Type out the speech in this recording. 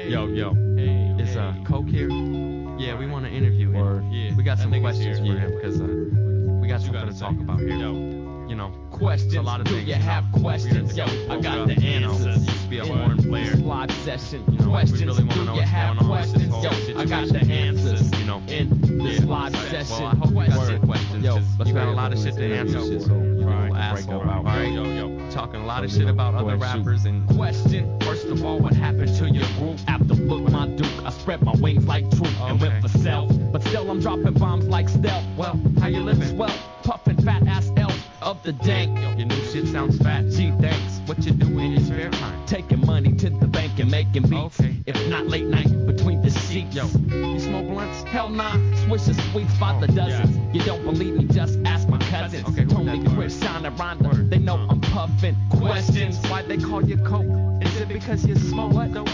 Yo. Is Coke here? Yeah, we want to interview him. Yeah, We got some that nigga's questions here. for him because we got something to talk about here. You know, Questions, a lot of do things. you have questions? Yo, I got the answers. Used to be a In horn player. this live session, You know, we questions, really wanna do know you what's have going on with this questions? whole Yo, I got the situation. answers. You know, In this live Well, session, I hope you got some Word. questions Yo, because let's you got hurry a up lot and of do shit this to answer interview for. shit, so You you little can asshole, break up. alright? Yo. Talking a lot of So, shit you know, about go other ahead, shoot. rappers and Question, first of all, what happened to your group? After Look My Duke, I spread my wings like Troop and went for self. But still, I'm dropping bombs like stealth. Well, how you living? Well, puffin' fat ass elf of the dank. your new shit sounds fat. Gee, thanks. What you do in your spare time? Taking money to the bank and making beats. Okay. If not late night between the sheets. Yo, you smoke blunts? Hell nah, swishes sweets by the dozens. You don't believe me, just ask my cousins. Okay, who Told that me is? Chris, Sean, and Rhonda. They know I'm puffin'. Questions. Why'd they call you Coke? Is it because you smoke? What?